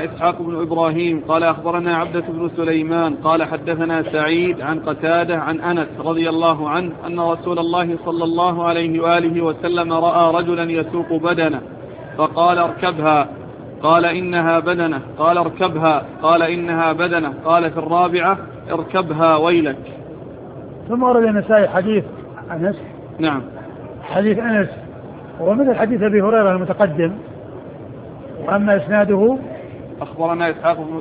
أخبرنا إسحاق بن إبراهيم قال أخبرنا عبدة بن سليمان قال حدثنا سعيد عن قتادة عن أنس رضي الله عنه أن رسول الله صلى الله عليه وآله وسلم رأى رجلا يسوق بدنه فقال اركبها، قال إنها بدنه، قال اركبها، قال إنها بدنه، قال في الرابعة اركبها ويلك. ثم ورد النسائي حديث أنس. نعم. حديث أنس ومثل حديث أبي هريرة المتقدم، وأما إسناده أخبرنا إسحاق